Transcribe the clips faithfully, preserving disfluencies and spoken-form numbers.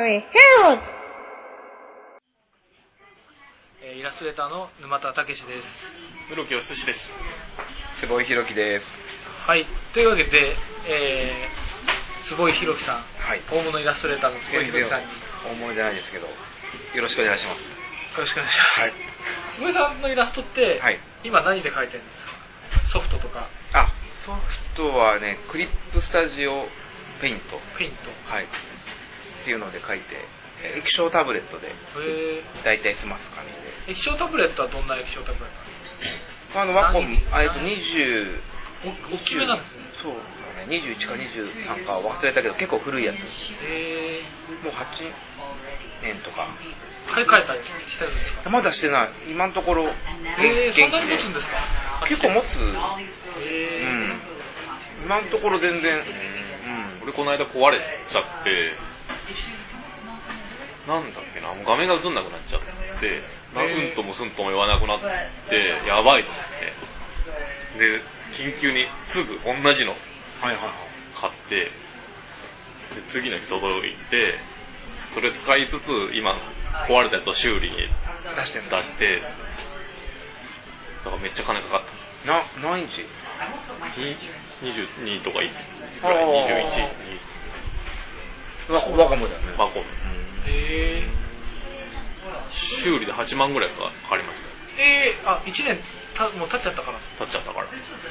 イヘローズ、 えー、イラストレーターの沼田武史です。 室木義です。 坪井弘樹です。 はい、というわけで、えー、坪井弘樹さん、 はい、 大物イラストレーターの坪井弘樹さんに大物じゃないですけどよろしくお願いします。 よろしくお願いします、はい、坪井さんのイラストって、はい、今何で描いてるんですか？ソフトとか。 あ、ソフトはね、クリップスタジオペイントペイント、 はい、っていうので描いて、液晶タブレットで大体済ます感じで。 液晶タブレットはどんな液晶タブレットなんですか？ あのワコム、あえっとにじゅう大きめなんですね。 そうですね、にじゅういちかにじゅうさんか忘れたけど結構古いやつ。 へー、もうはちねんとか買い替えたりしてるんですか？ まだしてない、今のところ。 えー、そんなに持つんですか？ 結構持つ。 えー、 うん、今のところ全然、うん、 俺この間壊れちゃってなんだっけな、もう画面が映んなくなっちゃって、うんともすんとも言わなくなってやばいと思って、で緊急にすぐ同じの買って、で次の日届いて、それ使いつつ今壊れたやつを修理に出して出してだからめっちゃ金かかった。 な何インチ？ にじゅうにとかいつぐらい、にじゅういち、 ワコムだよね。 ワコム。 へー。修理ではちまんぐらいかかりました。 えー、あ、いちねんたもう経っちゃったから。 経っちゃったから。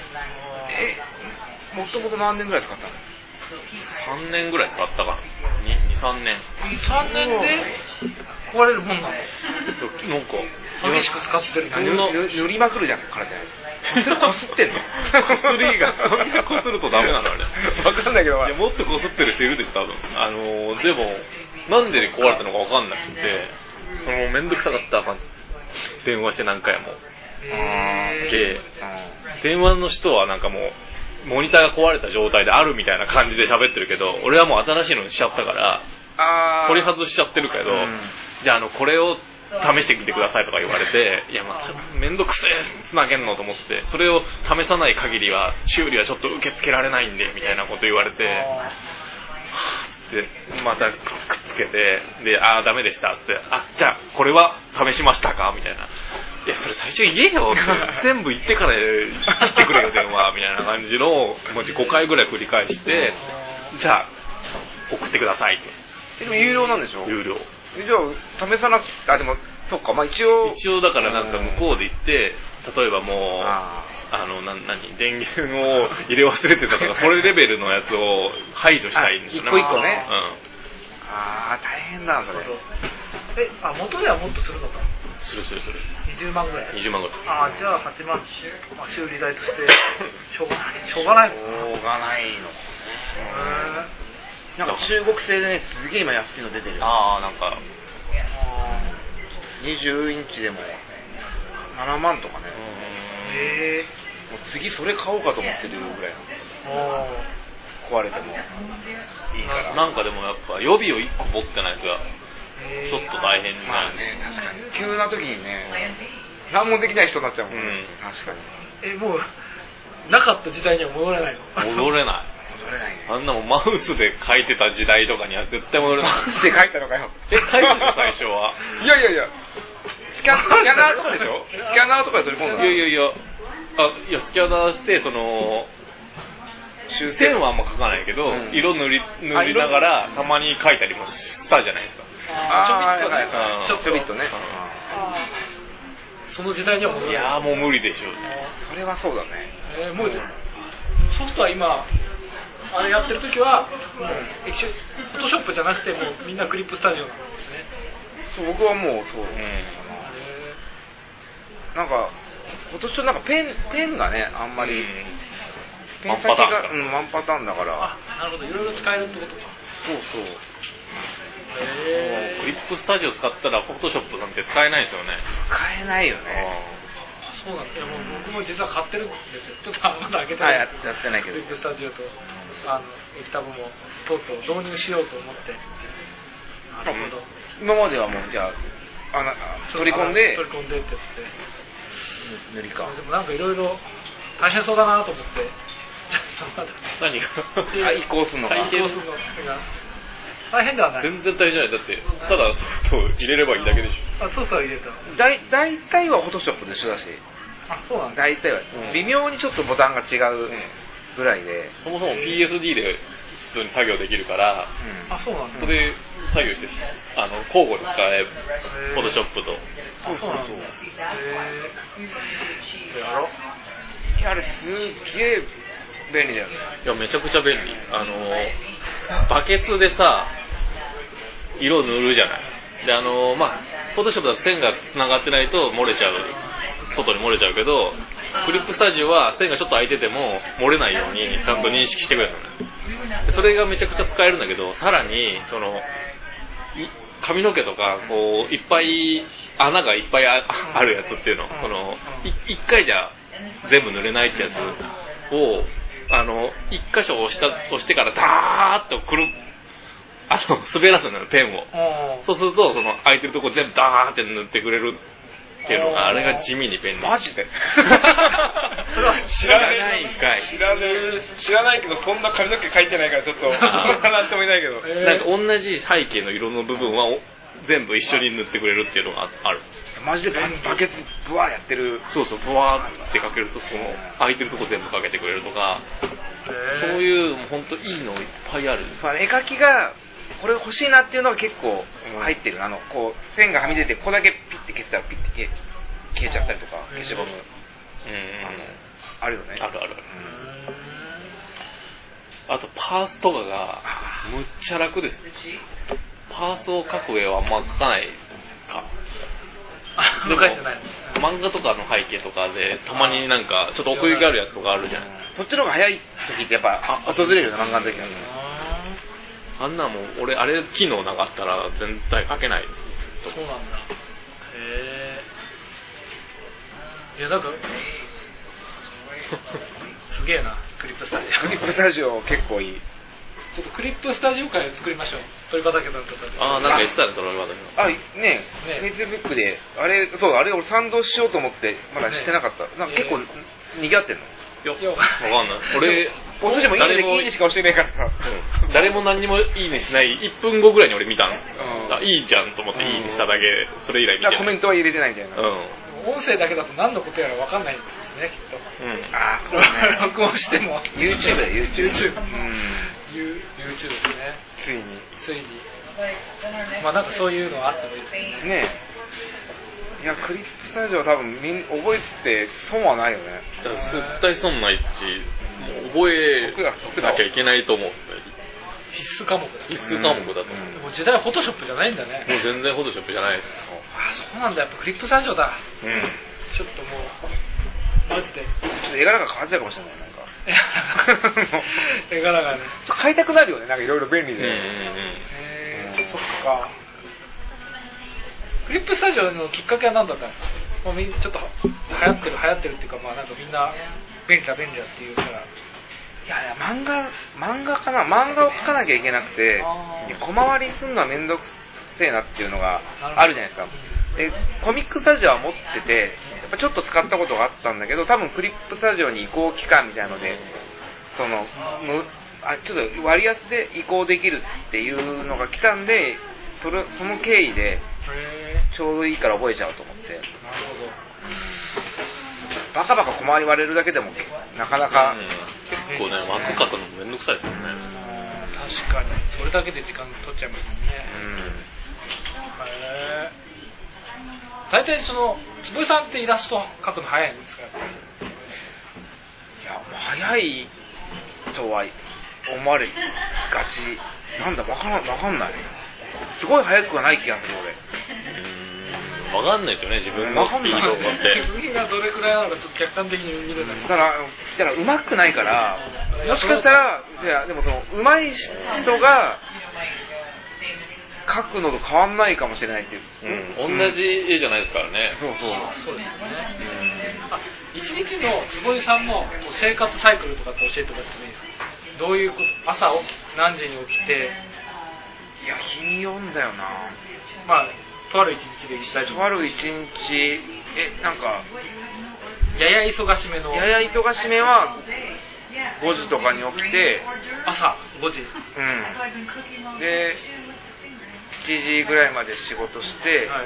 え、もともと何年ぐらい使ったの？ さんねんぐらい使ったかな。に、さんねん。 さんねんで壊れるもんなの？なんか激しく使ってる。 塗りまくるじゃんからじゃないですか。こすってんの？ こすりがそんなこするとダメなのあれ。 わかんないけど。 いやもっとこすってる人いるでしょ多分。あのー、でもなんで壊れたのかわかんなくて、そのめんどくさかった感じ。電話して何回も。で、電話の人はなんかもうモニターが壊れた状態であるみたいな感じで喋ってるけど、俺はもう新しいのにしちゃったから取り外しちゃってるけど、うん、じゃああのこれを試してみてくださいとか言われて、いやまあめんどくせえつなげんのと思って、それを試さない限りは修理はちょっと受け付けられないんでみたいなこと言われて、でまたくっつけて、でああダメでしたっつって、あじゃあこれは試しましたかみたいな、いやそれ最初言えよって全部言ってから切ってくれよ電話みたいな感じのもうごかいぐらい繰り返して、じゃあ送ってくださいって。 でも有料なんでしょ？ 有料。 じゃあ試さなくて、あでもそっか、まあ一応一応だからなんか向こうで行って、例えばもうああのな何電源を入れ忘れてたとかそれレベルのやつを排除したいんですよね。 一個一個ね。 うん、 ああ大変だそれ。 え、あ元ではもっとするのか。 するするする。 にじゅうまんぐらい。 にじゅうまんぐらい。 ああじゃあはちまん、まあ、修理代としてしょうがないしょうがないのかな。 しょうがないのかね。なんか中国製でね、すげえ今安いの出てるよ。 ああなんかにじゅうインチでもななまんとかね。 へえ。 もう次それ買おうかと思ってるぐらいなんです。壊れてもいいから。 なんかでもやっぱ予備をいっこ持ってないとちょっと大変になる。 まあね、確かに急な時にね、何もできない人になっちゃうもんね、うん、確かに。 え、もうなかった時代には戻れないの？ 戻れない戻れないね。 あんなもんマウスで書いてた時代とかには絶対戻れない。 マウスで書いたのかよ。 え、書いてた最初は。 いやいやいや、スキャスキャナーとかでしょ？スキャナーとかで取り込んだ。 いやいやいや、あいやスキャナーしてその線はあんま書かないけど、うん、色塗り塗りながらたまに書いたりもしたじゃないですか。 あちょびっとね、 うん、 ちょびっとね。 その時代には戻れない。 いやもう無理でしょうね。 それはそうだね。 えー、もうソフトは今あれやってる時は、うん、液晶フォトショップじゃなくてもうみんなクリップスタジオなんですね。 そう僕はもうそう、うん、なんか今年なんかペンペンがねあんまり、うん、ペン先がワンパターンだから。 あなるほど、いろいろ使えるってことか。 そうそう。 へー、クリップスタジオ使ったらフォトショップなんて使えないですよね。 使えないよね。 そうなんですよ。もう僕も実は買ってるんですよ。ちょっとまだ開けてない。やってないけど。 クリップスタジオとあの液タブもとうとう導入しようと思って。なるほど。 今まではもうじゃああの取り込んで取り込んでってやって塗りか。 でもなんかいろいろ大変そうだなと思って。 何が移行するのか。 移行するのが。 大変ではない。 全然大変じゃない。だってただソフトを入れればいいだけでしょ。 あ、ソフトは入れた。 だい大体はフォトショップと一緒だし、 あ、そうなんだ。 大体は、 うん微妙にちょっとボタンが違うぐらいで、 そもそも ピーエスディー で普通に作業できるから、 うんあ、そうなんだ。 そこで作業してあの交互に使えフォトショップと。 そうそうそう。へえ。やろ。 いやあれすっげえ便利だよね。 いやめちゃくちゃ便利。あのバケツでさ色塗るじゃない。であのまあフォトショップだと線がつながってないと漏れちゃう、外に漏れちゃうけど、クリップスタジオは線がちょっと開いてても漏れないようにちゃんと認識してくれるのね。でそれがめちゃくちゃ使えるんだけど、さらにその髪の毛とかこういっぱい穴がいっぱい あ, あるやつっていうの、そのい一回じゃ全部塗れないってやつをあの一箇所押した押してからダーッとくるあの滑らすのよペンを。そうするとその空いてるとこ全部ダーって塗ってくれるっていうのが、あれが地味に便利。 マジでそれは知らないんかい。 知らない知らないけどそんな髪の毛描いてないからちょっとなんともいないけど、 えー、 なんか同じ背景の色の部分は全部一緒に塗ってくれるっていうのがある。 マジでババケツブワーやってる。 そうそう、ブワーってかけるとその空いてるとこ全部かけてくれるとか、そういう本当いいのいっぱいある。 絵描きがこれ欲しいなっていうのが結構入ってる。あのこう線がはみ出てここだけピッて消したらピッて消え消えちゃったりとか、消しゴム、うん、あのあるよね。 あるあるある。あとパースとかがむっちゃ楽です。パースを描く絵はあんま描かないか。 でも漫画とかの背景とかでたまになんかちょっと奥行きあるやつとかあるじゃん。 そっちの方が早い時ってやっぱ訪れるよね、漫画の時は。 あんなもん俺あれ機能なかったら全体描けない。 そうなんだ。へえ。いやなんかすげえな、クリップスタジオ。 クリップスタジオ結構いい。 ちょっとクリップスタジオ会を作りましょう。鳥畑さんとかで。 ああ、なんか言ってたね、鳥畑さん。 あ、ねえ、フェイスブックで、あれ、そう、あれ俺賛同しようと思って、まだしてなかった。ね、なんか結構、にぎわってんの？ いや、わかんない。俺、 お寿司もいいね、いいねしか押してねえからさ。 うん、誰も何にもいいねしない、いっぷんごぐらいに俺見たんですよ。うん、いいじゃんと思っていいねしただけ、それ以来見てない。 コメントは入れてないみたいな。 うん。 音声だけだと何のことやらわかんないんですね、きっと。 うん。 ああ、そうね。録音しても。 YouTube だよ、YouTube。 YouTube。 うん。 YouTube ですね。 ついに。 ついに。まあなんかそういうのあってもいいですね。 ねえ。いや、クリップスタジオは多分みん覚えて損はないよね。 絶対損ないし、もう覚えなきゃいけないと思う。 必須科目だ。 必須科目だと思う。 でも時代はフォトショップじゃないんだね。 もう全然フォトショップじゃないです。 あ、そうなんだ、やっぱクリップスタジオだ。 うん。 ちょっともう、マジで。 ちょっと絵柄が変わっちゃうかもしれない、なんか。 絵柄がね。 ちょっと買いたくなるよね、なんかいろいろ便利で。 うんうんうん。 へー、そっか。クリップスタジオのきっかけは何だったんですか？もうみんちょっと流行ってる流行ってるっていうか、まあなんかみんな便利だ便利だっていうから。 いやいや、漫画、漫画かな、漫画を描かなきゃいけなくて、小回りするのはめんどくせえなっていうのがあるじゃないですか。で、コミックスタジオは持ってて、やっぱちょっと使ったことがあったんだけど、多分クリップスタジオに移行期間みたいなので、その、むあちょっと割安で移行できるっていうのが来たんで、それその経緯でちょうどいいから覚えちゃおうと思って。 なるほど。 バカバカ小回り割れるだけでもなかなか、 うん、結構ね、枠書くのめんどくさいですよね。 確かにそれだけで時間取っちゃいますもんね。 うん。 へえ。大体その坪井さんってイラスト描くの早いんですか？やっぱり。 いや、もう早いとは思われがち。なんだ、わからん、わかんない。すごい早くはない気がする俺。 うーん、わかんないですよね、自分のスピードって。 自分がどれくらいなのかちょっと客観的に見るんだけど。 だからだから上手くないから、もしかしたら、いやでもその上手い人が描くのと変わんないかもしれないっていう。 うん、同じ絵じゃないですからね。 そうそう。 そうですね。あ、一日の坪井さんの生活サイクルとかって教えてもらってもいいですか？どういうこと？朝何時に起きて。 いや、日に読んだよな。 まあ、とある一日で大丈夫。 とある一日、え、なんか、 やや忙しめの。 やや忙しめは、 ごじとかに起きて、 朝ごじ、 うん、でしちじぐらいまで仕事して、はい、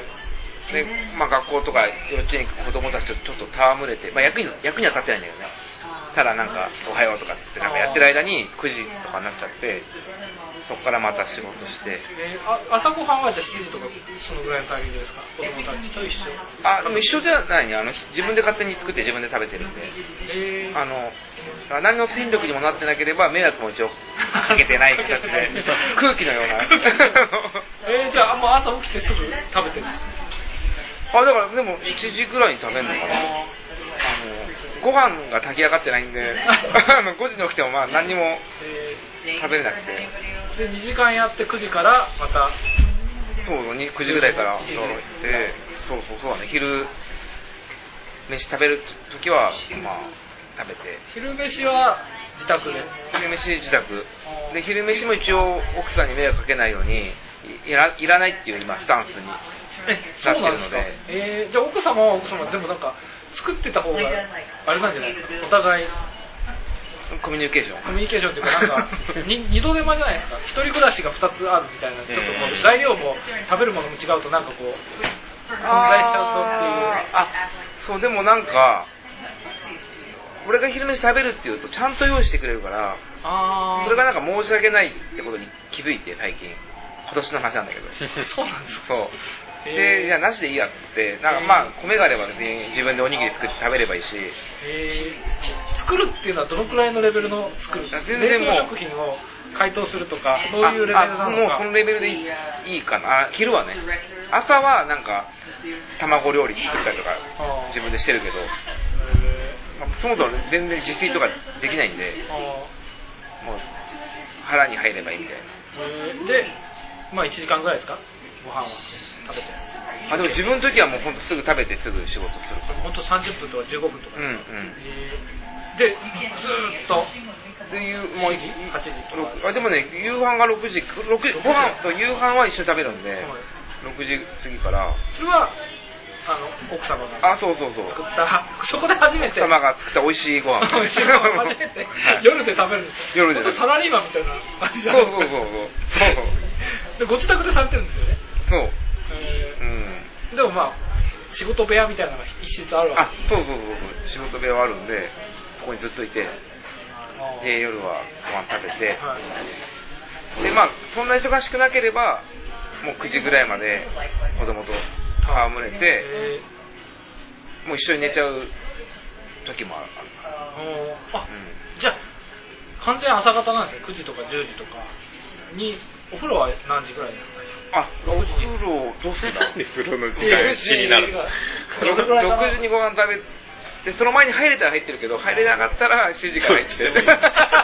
でまあ、学校とか幼稚園行く子供たちとちょっと戯れて、まあ、役に役には立ってないんだけどね、ただなんかおはようとかってなんかやってる間にくじとかになっちゃって、そこからまた仕事して、 えー、あ朝ごはんはじゃあしちじとかそのぐらいのタイミングですか？子供たちと一緒？ あ、でも一緒じゃないね。あの自分で勝手に作って自分で食べてるんで、 えー、 あの何の戦力にもなってなければ迷惑も一応かけてない形で空気のようなえー、じゃあもう朝起きてすぐ食べてる？ あ、だからでもしちじぐらいに食べるのかな。あのご飯が炊き上がってないんでごじに起きてもまあ何にも食べれなくて、 でにじかんやってくじからまたそうくじぐらいからしてそうそうそうだね、昼飯食べるときはまあ食べて、 昼飯は自宅で昼飯自宅で、昼飯も一応奥さんに迷惑かけないようにい ら, いらないっていう今スタンスになってるので、 えー、じゃあ奥様は奥様でもなんか作ってた方があれなんじゃないですか、お互いコミュニケーションコミュニケーションっていうかなんかに二度手間じゃないですか、一人暮らしがふたつあるみたいな、ちょっとこう材料も食べるものも違うとなんかこう混在しちゃうとっていう。 あ、そう、でもなんか俺が昼飯食べるっていうとちゃんと用意してくれるから、あそれがなんか申し訳ないってことに気づいて、最近今年の話なんだけどそうなんですか。 そうで、じゃあなしでいいやってなんかまあ米があれば別に自分でおにぎり作って食べればいいし、 えー、作るっていうのはどのくらいのレベルの作る？全然もう冷凍食品を解凍するとかそういうレベルなのか？ もうそのレベルでいい、いいかな。昼はね、朝はなんか卵料理作ったりとか自分でしてるけど、まあ、そもそも全然自炊とかできないんで、もう腹に入ればいいみたいな。で、まあいちじかんぐらいですか、ご飯は食べて。 あ、でも自分の時はもうほんとすぐ食べてすぐ仕事する。 ほんとさんじゅっぷんとかじゅうごふんとか。 うんうん。 で、ずーっとでいうもうはちじとか。 あ、でもね、夕飯がろくじ、ろくじご飯と夕飯は一緒に食べるんで、はい、ろくじ過ぎから。 それはあの奥様があ、そうそうそう作った、そこで初めて奥様が作った美味しいご飯美味しいご飯初めて、はい、夜で食べるんですよ。夜でサラリーマンみたいな感じじゃないですか。そうそうそうそうでご自宅でされてるんですよね。 そう、 えーうん、でもまあ仕事部屋みたいなのが一室あるわけです。 あ、そうそうそうそう、仕事部屋はあるんでそこにずっといて、で夜はご飯食べて、はい、でまあそんな忙しくなければもうくじぐらいまで子供と戯れて、もう一緒に寝ちゃう時もある。 あ、うん、じゃあ完全朝方なんですね。くじとかじゅうじとかに。お風呂は何時ぐらいですか？ あ、お風呂どうするんだなんで風呂の時間気になるろくじにご飯食べて、その前に入れたら入ってるけど入れなかったらしちじから入ってる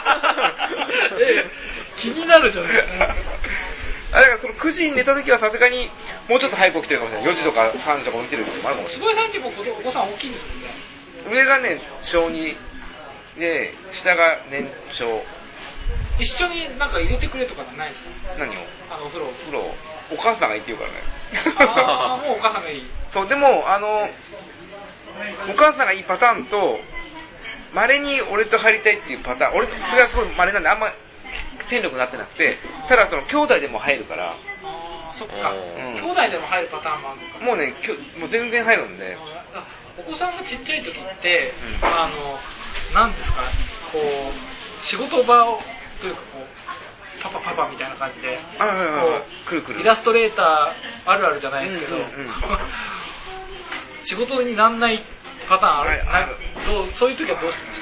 気になるじゃないですか。 あ、だからそのくじに寝た時はさすがにもうちょっと早く起きてるかもしれない。よじとかさんじとか起きてる時もあるかもしれない。 坪井さんちもお子さん大きいんですよね。 上がね小にで下が年長。 一緒になんか入れてくれとかないですか？ 何を？ あのお風呂。 風呂。お母さんがいいって言うからね。 ああ、もうお母さんがいい。 そう、でもあのお母さんがいいパターンと、稀に俺と入りたいっていうパターン。俺とそれはすごい稀なんであんま戦力になってなくて、ただその兄弟でも入るから。 ああ、そっか。うん、兄弟でも入るパターンもあるのか。 もうね、もう全然入るんで。 お子さんがちっちゃい時って、うん、あのなんですか、こう仕事場をというかこうパパパパみたいな感じで、 ああくるくるイラストレーターあるあるじゃないですけど、うんうんうん、仕事になんないパターンある、はい、どうそういう時はどうしてました？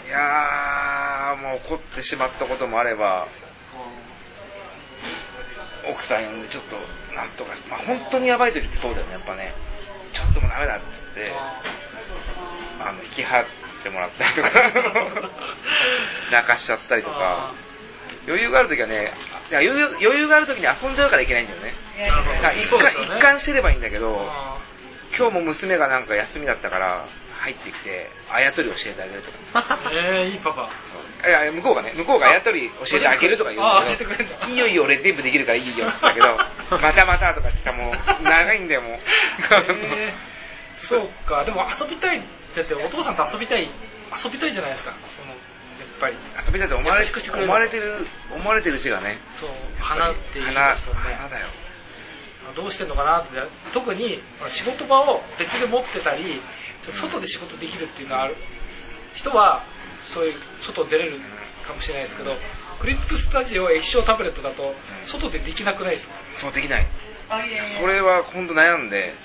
いやー、もう怒ってしまったこともあれば、うん、奥さん呼んでちょっとなんとか、まあ、本当にやばい時ってそうだよね、やっぱね。ちょっともうダメだって言ってあの引き払ってもらったりとか泣かしちゃったりとか、余裕があるときはね、いや余裕、余裕があるときに遊んじゃうからいけないんだよね。一貫、一貫してればいいんだけど、今日も娘がなんか休みだったから入ってきてあやとり教えてあげるとか。 えー、いいパパ。 いや向こうがね、向こうがあやとり教えてあげるとか言うんだけど、いいよいいよ俺全部できるからいいよって言ったけど、またまたとかって言ったらもう長いんだよもう。 えー、そうか、でも遊びたいだってお父さんと遊びたい遊びたいじゃないですか。そのぱり遊びだって思われ優しくしてくれる思われてる思われてる字がね、 そう花っていう花人もね花だよ。 どうしてんのかなって、特に仕事場を別で持ってたり外で仕事できるっていうのがある人はそういう外出れるかもしれないですけど、クリップスタジオ液晶タブレットだと外でできなくないですか？ そうできない。それは本当悩んで、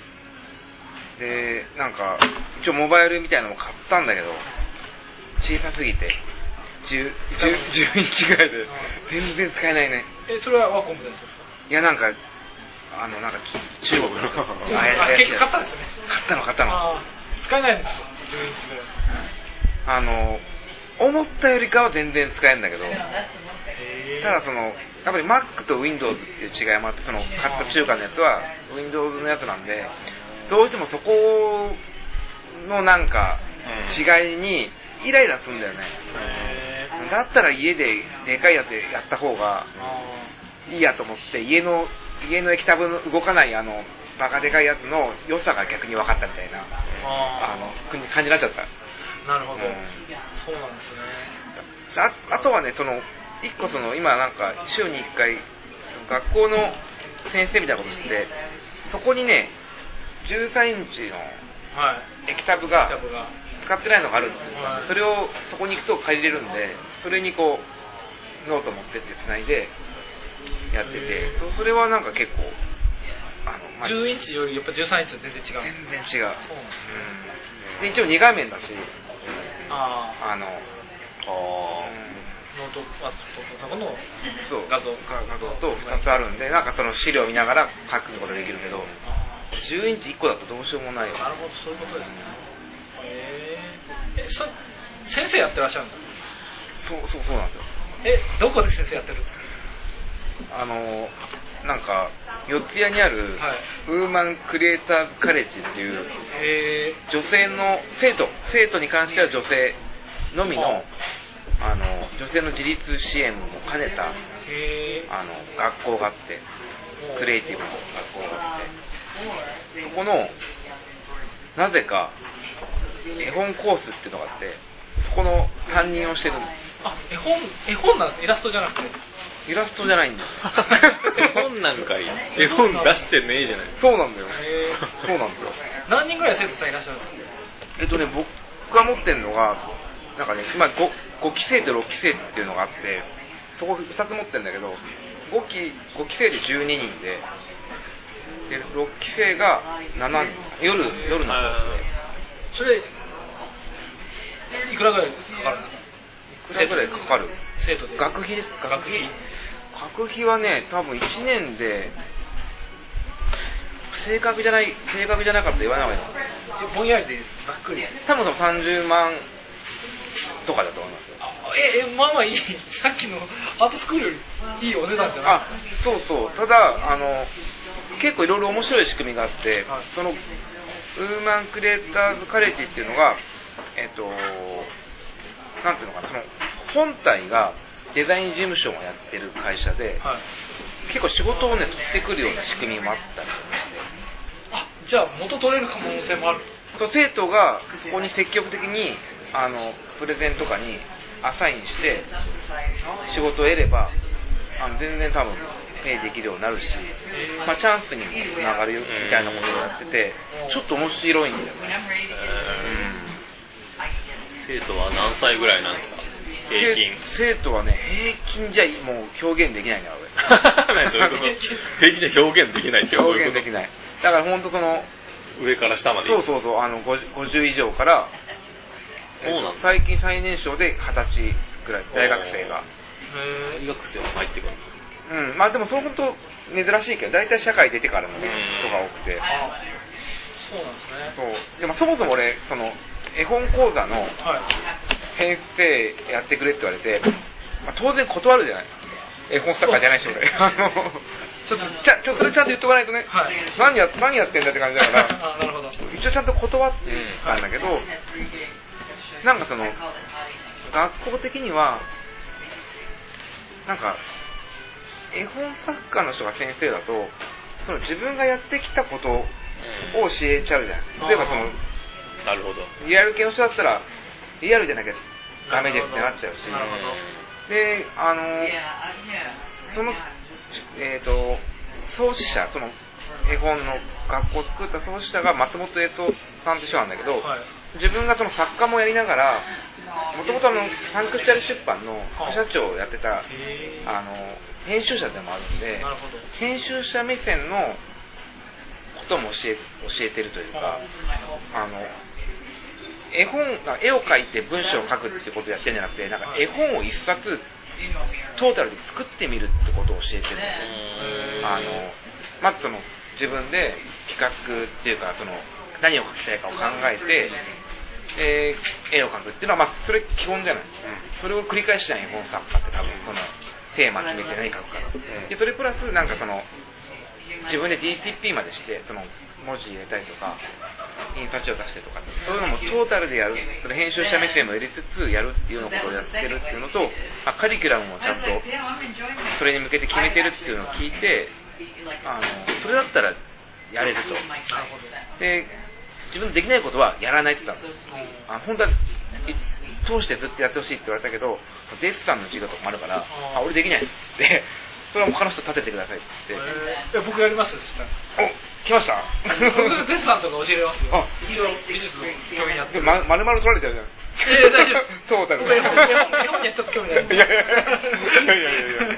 でなんか一応モバイルみたいなのも買ったんだけど小さすぎて じゅう, じゅうインチぐらいで全然使えないね。 えそれはワコムですか？ いやなんかあのなんか中国のああ結局買ったんですね。 買ったの買ったのあ使えないんですよじゅうインチぐらい。 あの思ったよりかは全然使えるんだけど、ただそのやっぱり Mac と Windows っていう違いもあって、その買った中華のやつは Windows のやつなんで、どうしてもそこのなんか違いにイライラするんだよね。だったら家ででかいやつでやった方がいいやと思って、家の家の液タブの動かないあのバカでかいやつの良さが逆に分かったみたいなあの感じになっちゃった。 なるほど、うん、そうなんですね。 あ, あとはね、その一個その今なんか週にいっかい学校の先生みたいなことしてて、そこにねじゅうさんインチの液タブが使ってないのがあるんですよ、はい、それをそこに行くと借りれるんで、それにこうノート持ってってつないでやってて、それはなんか結構あの、まあ、 じゅうインチよりやっぱじゅうさんインチと全然違う。 全然違う。うん、で一応に画面だし、 ああのあ、 うん、ノートパソコンの画像画像とふたつあるんで、なんかその資料を見ながら書くってことができるけど、じゅうインチいっこだとどうしようもないよ。 なるほど、そういうことですね。へえ。そ先生やってらっしゃるんですか？ そうそうそうなんですよ。 え、どこで先生やってるんですか？ あのなんか四谷にある、はい、ウーマンクリエイターズカレッジっていう女性の生徒生徒に関しては女性のみの、あの女性の自立支援も兼ねたあの学校があって、クリエイティブの学校があって、そこのなぜか絵本コースっていうのがあって、そこの担任をしてるんです。 あ、絵本絵本なんです。イラストじゃなくて。 イラストじゃないんです。 絵本なんかいい。絵本出してねえじゃない。 そうなんだよ。そうなんですよ。 何人ぐらい生徒さんいらっしゃるんですか？ えっとね、僕が持ってるのがなんかね、今 5, 5期生とろっき生っていうのがあって、そこふたつ持ってるんだけど、5期、5期生でじゅうににんで、でろっき生がしちにん、夜夜のコースで。 それいくらぐらいかかるんですか？ いくらぐらいかかる？ 生徒で学費ですか？ 学費学費はね、多分いちねんで正確じゃない正確じゃなかったら言わない方がいいの。 ぼんやりでざっくり。 多分さんじゅうまんとかだと思いますよ。 ええ、まあまあいい。さっきのアートスクールよりいいお値段じゃないですか？ あ、そうそう。ただあの結構いろいろ面白い仕組みがあって、はい、そのウーマンクリエイターズカレッジっていうのが、えっとなんていうのかな、その本体がデザイン事務所をやってる会社で、はい、結構仕事をね取ってくるような仕組みもあったりとかして、 あ、じゃあ元取れる可能性もある。 と生徒がそこに積極的にあのプレゼンとかにアサインして仕事を得れば、あの全然多分ペイできるようになるし、まあ、チャンスにもつながるよみたいなことをやってて、ちょっと面白いんだよね。 うん、生徒は何歳ぐらいなんですか？平均。 生徒はね、平均じゃもう表現できないな、俺。 平均じゃ表現できないって表現できない。だから本当その上から下まで。 そうそうそう、あのごじゅう以上から、 そうなんだ。 最近最年少ではたちぐらい大学生が。 大学生も入ってくる。 うん、まあでもそれ本当珍しいけど、大体社会出てからの、ね、人が多くて。 あ、そうなんですね。 そうでもそもそも俺その絵本講座の先生やってくれって言われて、まあ、当然断るじゃない。絵本作家じゃないし俺。あのちょっとちゃちょそれちゃんと言っておかないとね、はい、何や何やってんだって感じだからあ、なるほど。 一応ちゃんと断ってたんだけど、うん、はい、なんかその学校的にはなんか絵本作家の人が先生だとその自分がやってきたことを教えちゃうじゃないですか。例えばそのなるほど、 リアル系の人だったらリアルじゃなきゃダメですってなっちゃうし、 なるほど。 で、あのその、えーと、創始者、その絵本の学校を作った創始者が松本栄三さんって人なんだけど、はい、自分がその作家もやりながら、もともとサンクチュアリ出版の副社長をやってた、あの編集者でもあるんで、編集者目線のことも教え、教えてるというか、あの絵本、絵を描いて文章を書くってことをやってるんじゃなくて、なんか絵本を一冊トータルで作ってみるってことを教えてるので、あのまずその自分で企画っていうか、その何を描きたいかを考えて、えー、絵を描くっていうのは、まあ、それ基本じゃない、うん、それを繰り返しない絵本作家って多分そのテーマ決めて何描くか、うん、でそれプラスなんかその自分で ディーティーピー までしてその文字入れたりとか印刷を出してとか、そういうのもトータルでやる、その編集者目線も入れつつやるっていうようなことをやってるっていうのと、まあ、カリキュラムもちゃんとそれに向けて決めてるっていうのを聞いて、あのそれだったらやれると。で自分でできないことはやらないって言ったんです。あ本当は通してずっとやってほしいって言われたけど、デッサンの授業とかもあるから、あ俺できないってそれは他の人立ててくださいって言って、 えー、僕やりますって言ったら、 お来ました。 僕デッサンとか教えれますよ。あ一応美術の教員やってる。 ま丸々取られちゃうじゃん。 えー、大丈夫。 トータルで。日本にはちょっと興味ない。いやいやいやいやいや。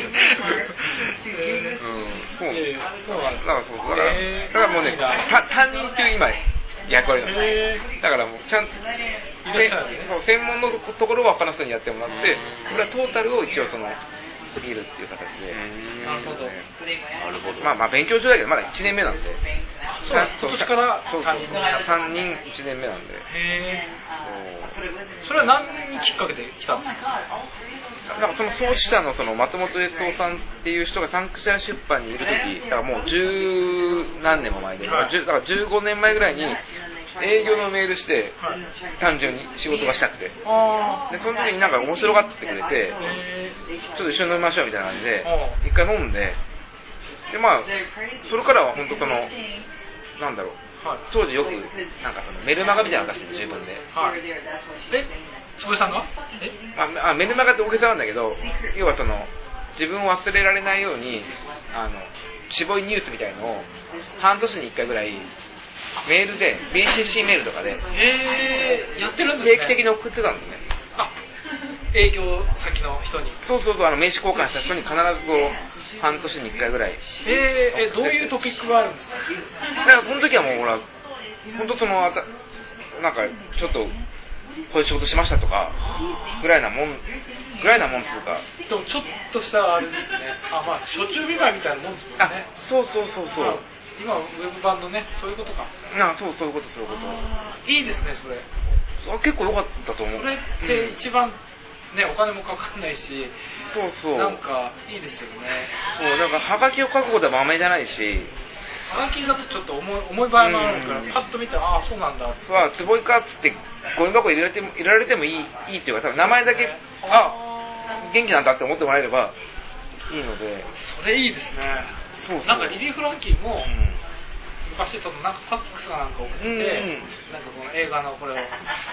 そうなんです。そうなんです。だからそうだから、だからもうね、担任っていう今役割なんです。だからもうちゃんと専門のところは他の人にやってもらって、これはトータルを一応その見るっていう形で。 なるほど。 なるほど。 まあまあ勉強中だけどまだいちねんめなんで。 そう今年からそうそうさんにんいちねんめなんで。 へー。それは何にきっかけで来たんですか。 なんかその創始者のその松本栄三さんっていう人がサンクチュアリ出版にいる時、だからもう十何年も前で、だからじゅうごねんまえぐらいに営業のメールして、単純に仕事がしたくて、でその時になんか面白がってくれて、ちょっと一緒に飲みましょうみたいな感じで一回飲んで、でまあそれからは本当そのなんだろう、当時よくなんかそのメルマガみたいなの出して自分で、 はい、えつぼりさんがえああメルマガって大げさなんだけど、要はその自分を忘れられないようにあのしぼいニュースみたいのを半年にいっかいぐらいメールで ビーシーシー メールとかで、 えー、やってるんですね。 定期的に送ってたんですね。 あ営業先の人に。 そうそうそう、あの名刺交換した人に必ずこう半年にいっかいぐらい。 えー、えどういうトピックがあるんですか。 だからその時はもうほら本当そのなんかちょっとこういう仕事しましたとかぐらいなもんぐらいなもんというか。 でもちょっとしたあれですね。あまあ初中見舞いみたいなもんですもんね。 あそうそうそうそう。 今ウェブ版のね、そういうことか。 あそうそういうことそういうこと。 いいですねそれ。 あ結構良かったと思う。 それって一番、うん、ねお金もかかんないし、 そうそう。 なんかいいですよね。 そうだからハガキを書くことは豆じゃないし。 ハガキだとちょっと重い重い場合もあるから、うん、パッと見てああそうなんだ。 はつぼいかっつってゴミ箱入れられても入れられてもいいいいっていうか、多分名前だけあ元気なんだって思ってもらえればいいので。 それいいですね。そうそうなんかリリー・フランキーも、うん、昔ちょっとなんかファックスかなんか送って、うんうん、なんかこの映画のこれを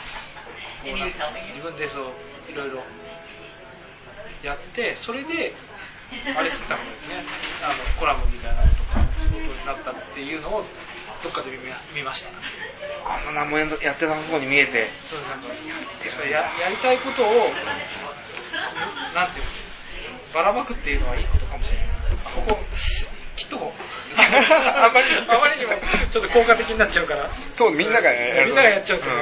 自分でそういろいろやってそれであれしてたんですね。あのコラムみたいなのとか仕事になったっていうのをどっかで見, 見ました。 あんな何もやってなさそうに見えて。 そうなんか や, やりたいことをなんていうばらまくっていうのはいいことかもしれない。ここきっとあまりあまりにもちょっと効果的になっちゃうから。 そうみんながやるみんながやっちゃうと、うん、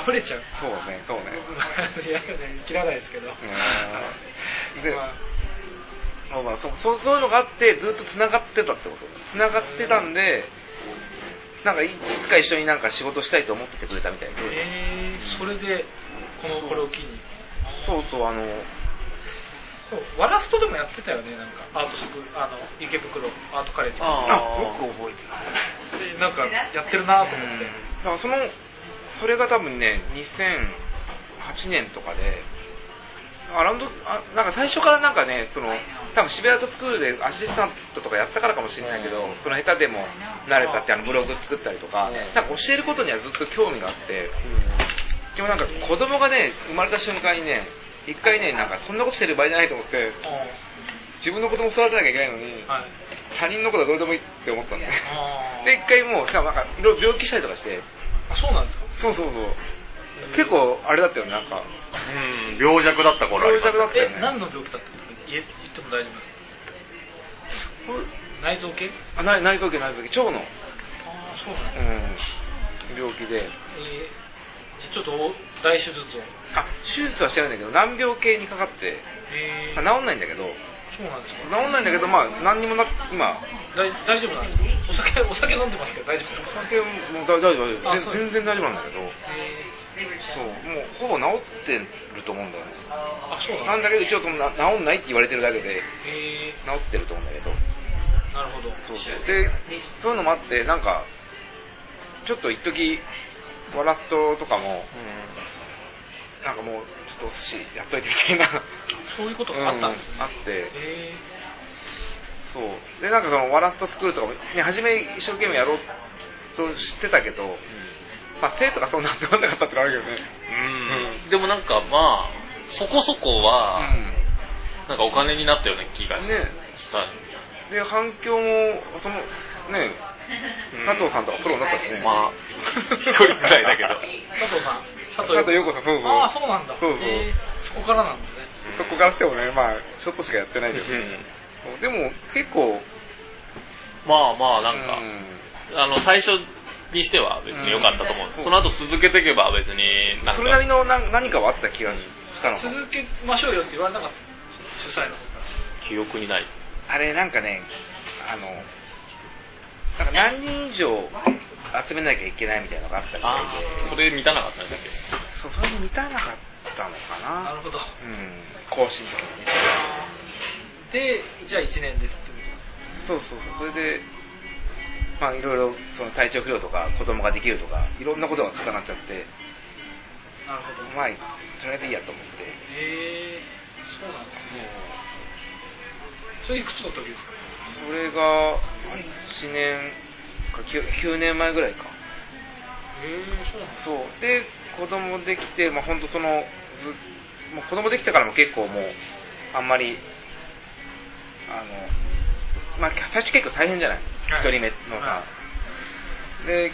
溢れちゃう。 そうねそうね。 いや切らないですけど。 で、まあまあ、そ, そ, そういうのがあってずっとつながってたってこと。つながってたんで、なんかいつか一緒になんか仕事したいと思っててくれたみたいで。 えー、それでこのこれを機に。 そうそうあの。 ワラストでもやってたよね、なんかアートスクあの池袋アートカレッジ。 ああ、よく覚えてる。 でなんかやってるなと思って。 だからそのそれが多分ねにせんはちねんとかで、アラウンドあなんか最初からなんかねその多分渋谷アートスクールでアシスタントとかやったからかもしれないけど、その下手でも慣れたってあのブログ作ったりとか、なんか教えることにはずっと興味があって。 でもなんか子供がね生まれた瞬間にね一回ねなんかそんなことしてる場合じゃないと思って自分の子供を育てなきゃいけないのに、はい、他人のことはどうでもいいって思ったんでで一回もうしかもなんかいろいろ病気したりとかして。 あ、そうなんですか。 そうそうそう結構あれだったよねなんかうん病弱だった頃あります。 病弱だったよね。 え何の病気だったんですか。言っても大丈夫ですか。内臓系？ あ内内臓系内臓系腸の。 ああそうなんですか。 うん病気で。 えー、ちょっと大手術を。 あ手術はしてないんだけど難病系にかかって、 えー、治んないんだけど。 そうなんですか。 治んないんだけどまあ何にもな今大大丈夫なんですか。お酒お酒飲んでますけど大丈夫ですか。 お酒も大丈夫大丈夫全然大丈夫なんだけど、 えー、 そうもうほぼ治ってると思うんだよね。 あそうなんだけど一応その治んないって言われてるだけで、 えー、 治ってると思うんだけど。 なるほど。 そうそうでそういうのもあってなんかちょっと一時ワラストとかも、うん、なんかもうちょっとお寿司やっといてみたいなそういうことがあったんですね、 うん、あって、 えー、そうでなんかそのワラストスクールとかも、ね、初め一生懸命やろうとしてたけど、うん、まあ生徒がそんなにならなかったってのあるけどね、 うんうん、でもなんかまあそこそこは、うん、なんかお金になったような気がした、ね、 で反響もそのね佐藤さんとかプロになったしね。 まあ一人くらいだけど。 佐藤さん。 佐藤陽子さん。そうそう。 ああそうなんだ。 そうそう。 えー、そこからなんですね。 そこからしてもねまあちょっとしかやってないですけど、うん、でも結構まあまあなんか、うん、あの最初にしては別に良かったと思うんです、うん、その後続けていけば別になんかそれなりの何何かはあった気がしたのか。 続けましょうよって言われなかった主催の記憶にないです。 あれなんかねあのなんか何人以上集めなきゃいけないみたいなのがあったみたいで。 それ満たなかったんでしたっけ。 そうそれに満たなかったのかな。 なるほど、 うん、更新的にね。 でじゃあいちねんですってこと。そうそうそうそれでまあいろいろその体調不良とか子供ができるとかいろんなことが重なっちゃって。 なるほど。 まあそれでいいやと思って。 へえー、そうなんですね。それいくつの時ですか。 それがいちねんか 9, きゅうねんまえぐらいか。 へえー、そうなんです。そうで子供できてまあ本当そのずもう子供できてからも結構もうあんまりあのまあ最初結構大変じゃない、はい、ひとりめのさ、はい、で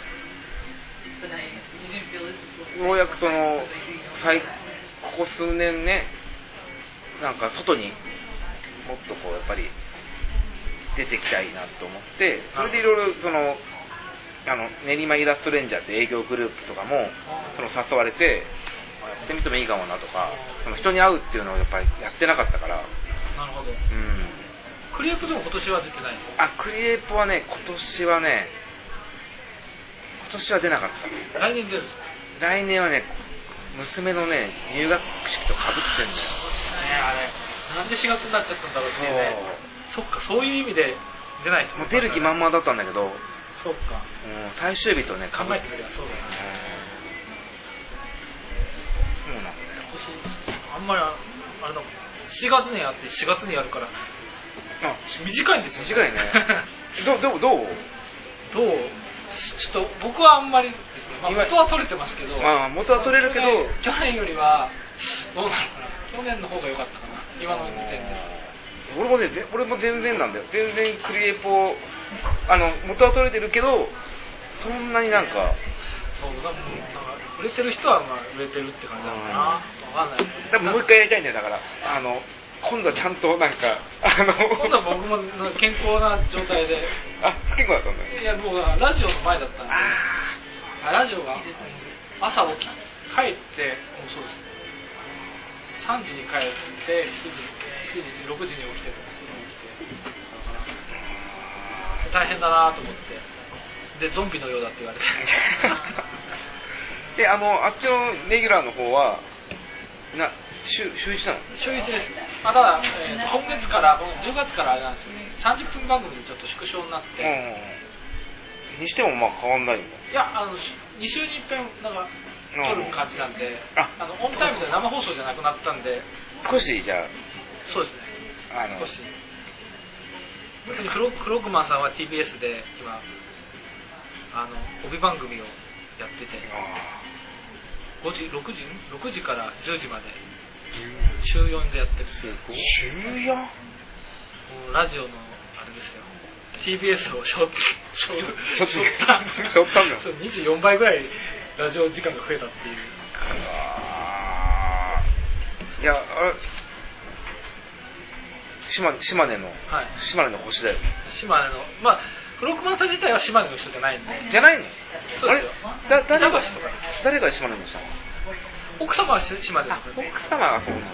ようやくその最ここ数年ねなんか外にもっとこうやっぱり出てきたいなと思ってそれでいろいろそのあの練馬イラストレンジャーって営業グループとかもその誘われてやってみてもいいかもなとかその人に会うっていうのをやっぱりやってなかったから。 なるほど、うん、クリエイプでも今年は出てないの。 あクリエイプはね今年はね今年は出なかった。 来年出るんですか。 来年はね娘のね入学式とかぶってんだよね。あれなんでしがつになっちゃったんだろうっていうね。そっかそういう意味で出ないともう出る気満々だったんだけどそっか、 うん、最終日とね考えてみればそうだよね。 そうなんだよ。 あんまりあれだもんしちがつにやってしがつにやるからあ短いんですよ。 短いねどどうどうどうちょっと僕はあんまりですね、まあ、元は取れてますけどまあ元は取れるけど去年よりはどうなのかな去年の方が良かったかな今の時点で。 俺もね、俺も全然なんだよ。全然クリエイポあの元は取れてるけどそんなになんかそうだもんなんか売れてる人はまあ売れてるって感じなのかな。分かんない。 多分もう一回やりたいんだよだからあの今度はちゃんとなんかあの今度は僕も健康な状態であ不健康だったんだよ。 いやもうラジオの前だったんであラジオが朝起き帰ってもうそうですさんじに帰ってしちじろくじに起きてとかしちじに起きて大変だなと思ってでゾンビのようだって言われてであのあっちのレギュラーの方はな週週いちなの。 週いちですね。まあ、ただ、えー、今月からじゅうがつからあれなんですよねさんじゅっぷん番組にちょっと縮小になって、 うん、にしてもまあ変わんないんだ。 いやあのに週にいっぺんなんか撮る感じなんで、うん、ああのオンタイムで生放送じゃなくなったんで少しじゃあそうですねあの少し特にフロクログマンさんは ティービーエス で今あの帯番組をやっててごじろくじろくじからじゅうじまで週よんでやってる。 すごい。 週よん？ もうラジオのあれですよ、 ティービーエス をしょしょしょしょったしょったんだ。 そうにじゅうよんばいぐらいラジオ時間が増えたっていう。 あーいや、あれ島, 島根の、 はい、 島根の星だよ。 島根の、まあフロックマンさん自体は島根の人じゃないんで。 じゃないの？ そうですよ。 あれだ誰が板橋とかです。 誰が島根の人？ 奥様は島根の人で。 奥様がそうなんだ。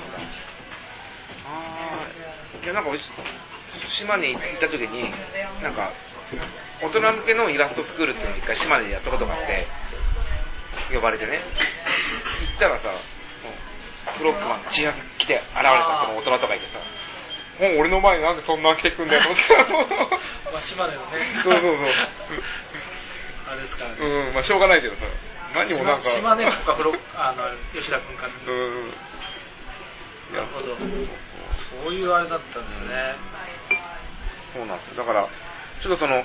ああ、いやなんか島根に行った時になんか大人向けのイラストスクールっていうのを一回島根でやったことがあって呼ばれてね、行ったらさ、フロックマンが T シャツ着て現れたその大人とかいてさ。もう俺の前になんでそんな着てくんだよと思ってまあ島根のねそうそうそうあれですからね、 うん、まあしょうがないけどさ、何もなんか島根とかフロあの吉田君か、 うんなるほど、そういうあれだったんですね。 そうなんですよ。だからちょっとその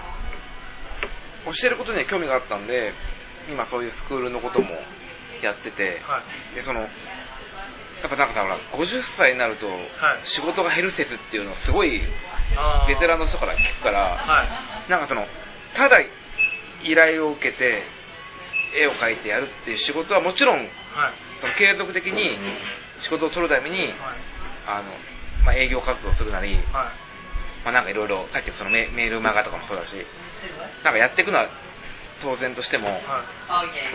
教えることには興味があったんで、今そういうスクールのこともやってて、 はい、 でそのやっぱなんかさ、ほらごじゅっさいになると仕事が減る説っていうのをすごいベテランの人から聞くから、 はい、 なんかそのただ依頼を受けて絵を描いてやるっていう仕事はもちろん、はい、その継続的に仕事を取るために、はい、あのまあ、営業活動するなり、はい、まあ、なんかいろいろさっきそのメ, メールマガとかもそうだし、なんかやっていくのは当然としても、はい、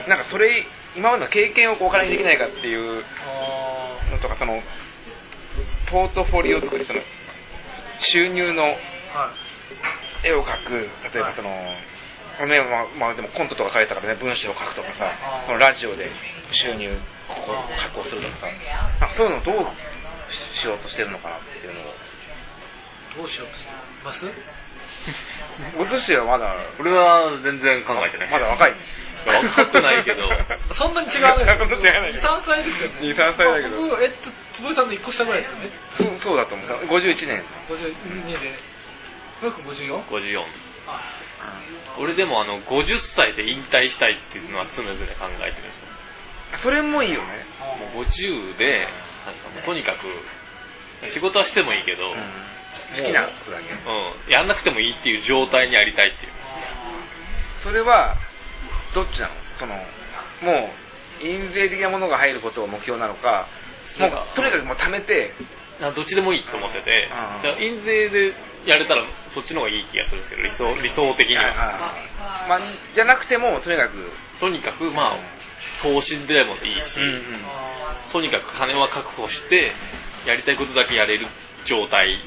なんかそれ今までの経験をお金にできないかっていうのとか、そのポートフォリオとかでその収入の絵を描く、例えばその、はい、ね、まあまあ、でもコントとか書いたからね、文章を書くとかさ、そのラジオで収入を確保するとかさ、なんかそういうのをどうしようとしてるのかなっていうのを。 どうしようとしてますごとしてはまだ、 俺は全然考えてない。 まだ若い。 若くないけどそんなに違わないです。 そんなに違わないに、さんさいですよね。 に、さんさいだけど、 僕、えっと、坪井さんのいっこ下ぐらいですよね。 そう、そうだと思う。ごじゅういちねん。 ごじゅうにで、僕ごじゅうよん？ ごじゅうよん。 あ、 俺でもあのごじゅっさいで引退したいっていうのは常々考えてるんですよ。 それもいいよね。 もうごじゅうでなんかもうとにかく仕事はしてもいいけど、うん、 好きなことだけ、 うん、やんなくてもいいっていう状態にありたいっていう。 それはどっちなの？そのもう印税的なものが入ることが目標なのか、もうとにかくもう貯めて、 どっちでもいいと思ってて、だから印税でやれたらそっちの方がいい気がするんですけど、理想理想的には、 まあ、じゃなくてもとにかくとにかくまあ投資でもいいし、うんうん、とにかく金は確保してやりたいことだけやれる状態。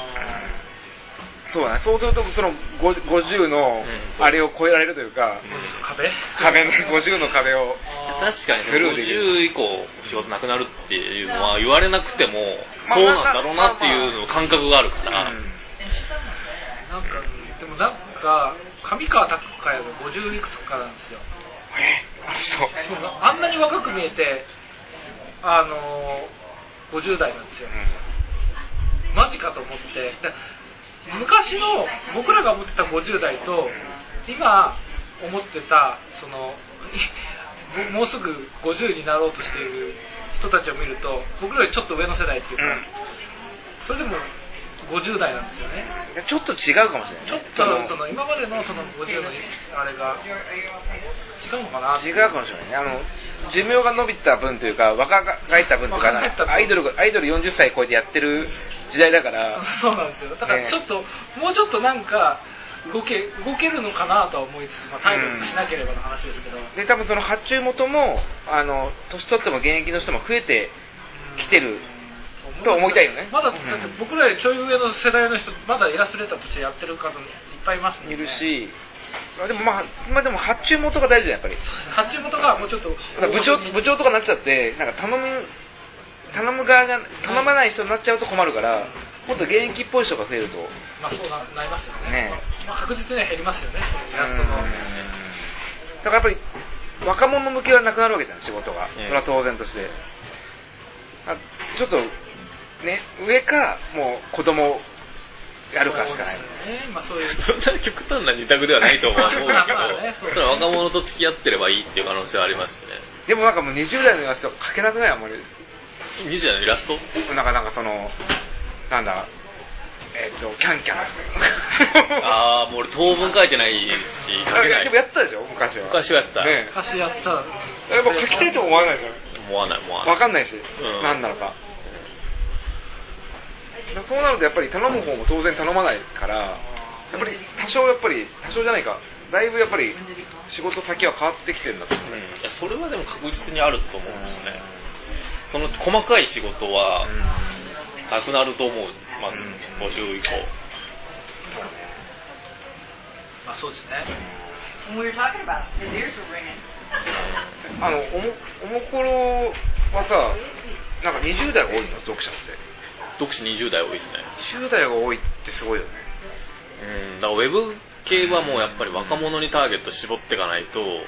そうだね。そうするとそのごじゅうのあれを超えられるというか、うん、 壁壁のごじゅうの壁を確かにごじゅう以降仕事なくなるっていうのは言われなくてもそうなんだろうなっていう感覚があるから、うん、 なんかでもなんか上川隆也がごじゅういくつかなんですよ。 えそうそうあんなに若く見えてあのごじゅう代なんですよ、うん、マジかと思って。昔の僕らが思ってたごじゅう代と今思ってたそのもうすぐごじゅうになろうとしている人たちを見ると僕らよりちょっと上の世代っていうか、うん、それでもごじゅう代なんですよね。 ちょっと違うかもしれない、ね、 ちょっとその今までのそのごじゅうのあれが違うのかな。 違うかもしれないね。あの寿命が伸びた分というか若返った分とかアイドルアイドルよんじゅっさい超えてやってる時代だからそうなんですよ。だからちょっと、ね、もうちょっとなんか動け動けるのかなとは思いつつ、まあ、体力しなければの話ですけど、うん、 で多分その発注元もあの年取っても現役の人も増えてきてる、うん、と思いたいよね。 まだ、だって僕らよりちょい上の世代の人まだイラストレーターとしてやってる方いっぱいいますね。 いるし、でもまあ、まあ、でも発注元が大事だよやっぱり。 発注元がもうちょっと部長部長とかになっちゃってなんか頼む頼む側が頼まない人になっちゃうと困るから、もっと現役っぽい人が増えると、 まあそう な, なりますよね。 ね、 まあ、確実には減りますよね。イラストの。だからやっぱり若者向けはなくなるわけじゃん仕事が。それは当然として。ちょっとね上かもう子供やるかしかない。 ね、まあそういう。 そんな極端な二択ではないと思うけど、ね、それは若者と付き合ってればいいっていう可能性はありますしね。 でもなんかもうにじゅう代のイラスト描けなくない？あんまりにじゅう代のイラストなんかなんかそのなんだえっ、ー、とキャンキャンああもう俺当分描いてないし描けない。 でもやったでしょ昔は。 昔はやったね。 昔やったやっぱ描きたいと思わないじゃん。 思わない思わない分かんないし、 ん、 何なのか。そうなるとやっぱり頼む方も当然頼まないからやっぱり多少やっぱり多少じゃないかだいぶやっぱり仕事先は変わってきてるんだと思う、 うん、いやそれはでも確実にあると思うんですね。その細かい仕事はなくなると思う。まずごじゅう以降、 まあそうですね。 あのおもおもころはさなんかにじゅう代が多いの読者って。 読者にじゅう代多いですね。 にじゅう代が多いってすごいよね。 うん、だからウェブ系はもうやっぱり若者にターゲット絞っていかないと、うん、 なる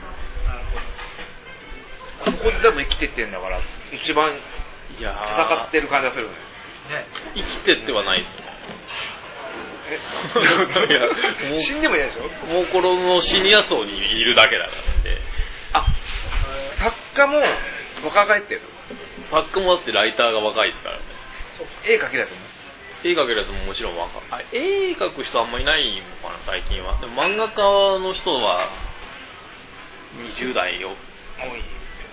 ほど。そこで多分生きてってんだから一番いや戦ってる感じがするよね。 ね生きてってはないですよね。 えいやもう死んでもいないでしょ。 もうこのシニア層にいるだけだからって。 あ作家も若返ってる。 作家もだってライターが若いですからね。 絵描けないと思う。 絵描けるやつももちろん若い。あ絵描く人あんまりいないのかな最近は。でも漫画家の人はにじゅう代よ多い。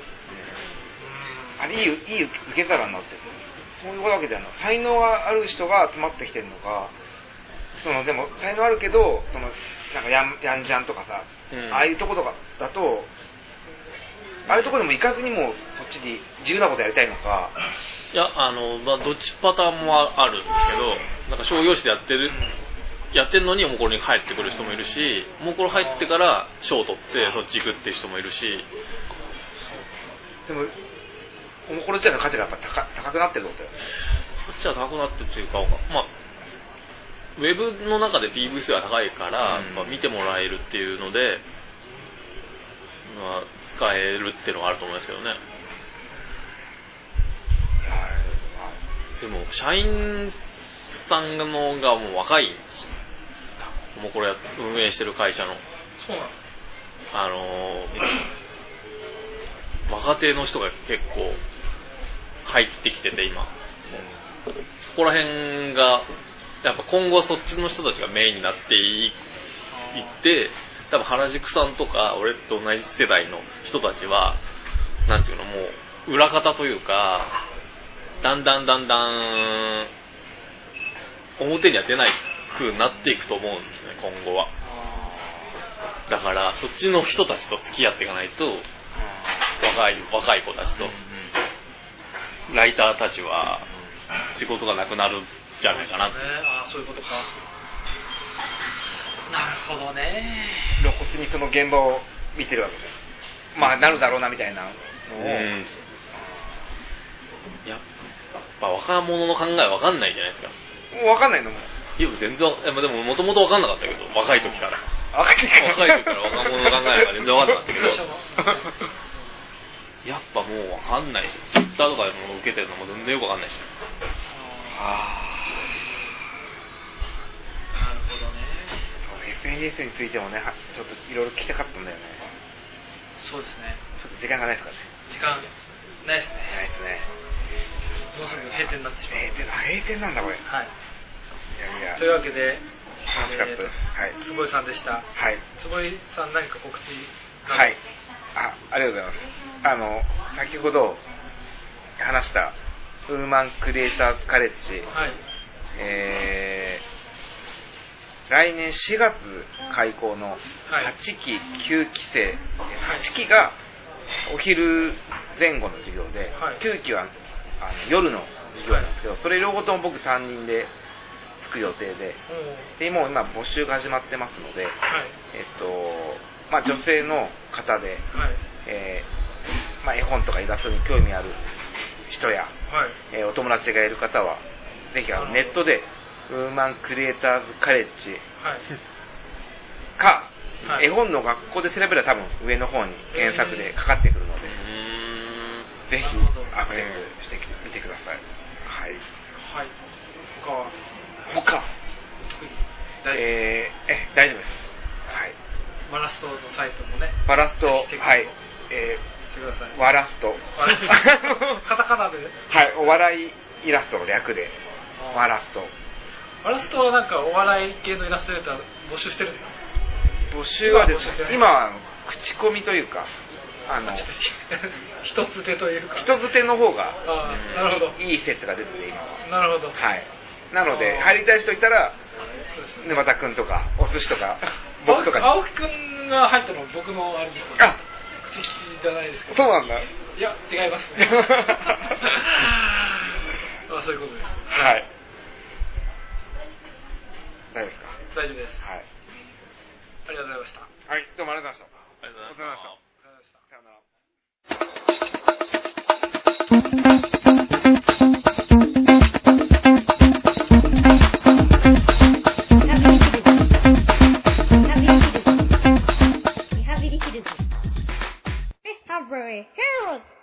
あれいいいい受け皿になってる。そういうわけではない。才能がある人が集まってきてるのか。そのでも才能あるけどそのなんかやんやんじゃんとかさ、うん、ああいうとことかだとああいうとこでも行かずにもそっちに自由なことやりたいのか。 いやあの、まあ、どっちパターンもあるんですけどなんか商業誌でやってる、うん、やってるのにおもころに帰ってくる人もいるしおもころ入ってから賞を取ってそっち行くっていう人もいるし。 でもおもころ自体の価値がやっぱ 高, 高くなってるってことだよね。 価値は高くなってっていうかまあウェブの中で ピーブイ数が高いから、うんまあ、見てもらえるっていうので、まあ、使えるっていうのがあると思うんですけどね。でも社員さんのがもう若いんですよ。もうこれ運営してる会社のそうなのあのー、若手の人が結構入ってきてて今そこら辺がやっぱ今後はそっちの人たちがメインになっていって多分原宿さんとか俺と同じ世代の人たちはなんていうのもう裏方というかだんだんだんだん表には出ない風になっていくと思うんですね今後は。だからそっちの人たちと付き合っていかないと若い若い子たちとライターたちは仕事がなくなるじゃないかなって、ね、 ああそういうことか。なるほどね。 露骨にその現場を見てるわけです。まあなるだろうなみたいなのを、うん、 やっぱ若者の考えわかんないじゃないですか。 わかんないのもいや全然でももともとわかんなかったけど若い時から若い時から若い時から若者の考えなんか全然わかんなかったけどやっぱもうわかんないしツイッターとかでも受けてるのも全然よくわかんないし。 ああなるほどね。 エスエヌエス についてもねちょっといろいろ聞きたかったんだよね。 そうですね。 ちょっと時間がないですかね。 時間ないですね。 ないですね。 もうすぐ閉店になってしまう。 閉店閉店なんだこれ。 はい。 いやいやというわけで楽しかったです。はい。 坪井さんでした。 はい。 坪井さん何か告知。 はい。あありがとうございます。あの先ほど話したウーマンクリエイターカレッジ、 はいえー、来年しがつ開校のはちききゅうき生、はい、はちきがお昼前後の授業で、はい、きゅうきはあの夜の授業なんですけどそれ両方とも僕さんにんでつく予定で、でもう今募集が始まってますので、はい、えっとまあ、女性の方で、はいえーまあ、絵本とかイラストに興味ある人や、はいえー、お友達がいる方はぜひあのネットでウーマンクリエイターズカレッジか、はい、絵本の学校で調べれば多分上の方に検索でかかってくるので、ぜひアクセスしてみてください。はい、 はい、他は他えー、え大丈夫です。はい。 バラストのサイトもね。 バラストはい、えー、 してください。 ワラスト。 カタカナで。 はい、お笑いイラストの略で、ワラスト。 ワラストはなんかお笑い系のイラストレーター募集してるんですか？ 募集はですね、今は口コミというか、あの一つ手というか、 人づての方があなるほどいい説が出てて今は。 なるほど。 はい。なので入りたい人いたら沼田くんとかお寿司とか僕とかに。 青木くんが入ったのは僕のあれですか？あ、口利きじゃないですけど。 そうなんだ。 いや違いますね。あ、そういうことです。 はい。大丈夫ですか？ 大丈夫です。 はい。 ありがとうございました。 はい、どうもありがとうございました。 ありがとうございました。 さよなら。 Discovery Herald